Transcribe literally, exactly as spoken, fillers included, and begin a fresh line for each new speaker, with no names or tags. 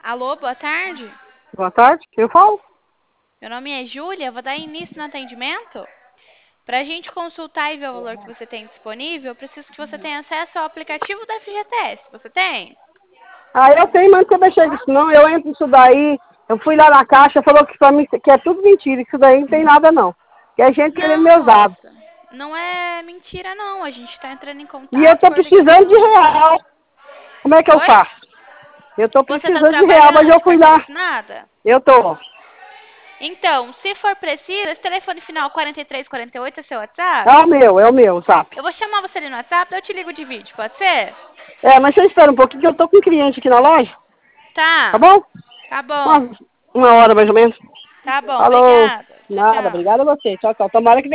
Alô, boa tarde.
Boa tarde, quem fala?
Meu nome é Júlia, vou dar início no atendimento. Para a gente consultar e ver o valor que você tem disponível, eu preciso que você tenha acesso ao aplicativo da F G T S. Você tem?
Ah, eu tenho, mas não sei mexer nisso não. Eu entro nisso daí, eu fui lá na caixa, falou que, pra mim, que é tudo mentira, isso daí não tem nada não. Que é gente querendo
Não,
meus dados.
moça. Não é mentira, não. A gente está entrando em
E eu
contato
tô
por
precisando de
ligação.
real. Como é que eu
Oi?
faço? Eu tô
Você está
precisando de real, mas
trabalhando
eu
de
fui
carteira
lá.
assinada?
Eu tô.
Então, se for preciso, esse telefone final quarenta e três quarenta e oito é seu
É
WhatsApp?
o meu, é o meu, zap.
Eu vou chamar você ali no WhatsApp, eu te ligo de vídeo, pode ser?
É, mas você espera um pouquinho que eu tô com um cliente aqui na loja, tá
Tá.
bom?
Tá bom.
Uma, uma hora mais ou menos.
Tá bom,
Falou.
obrigada. Tchau,
Nada,
tchau.
obrigada a você. Tchau, tchau. Tomara que